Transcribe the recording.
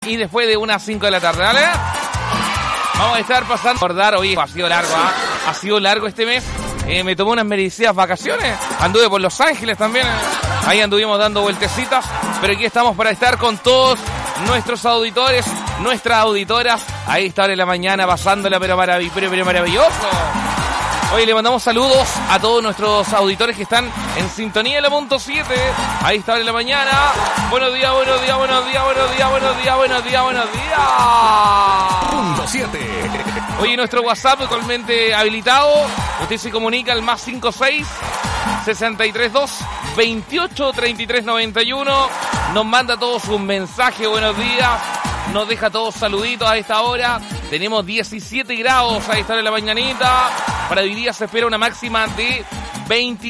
y después de unas 5 de la tarde, ¿vale? Vamos a estar pasando... Recordar, oye, ha sido largo, ha sido largo este mes. Me tomé unas merecidas vacaciones. Anduve por Los Ángeles también. Ahí anduvimos dando vueltecitas. Pero aquí estamos para estar con todos nuestros auditores, nuestras auditoras. Ahí está en la mañana pasándola, pero maravilloso. Oye, le mandamos saludos a todos nuestros auditores que están en sintonía de la punto 7. Ahí está en la mañana. Buenos días. Punto 7. Oye, nuestro WhatsApp totalmente habilitado. Usted se comunica al más 56-632-283391. Nos manda todos sus mensajes. Buenos días. Nos deja todos saluditos a esta hora. Tenemos 17 grados. Ahí está en la mañanita. Para hoy día se espera una máxima de 20.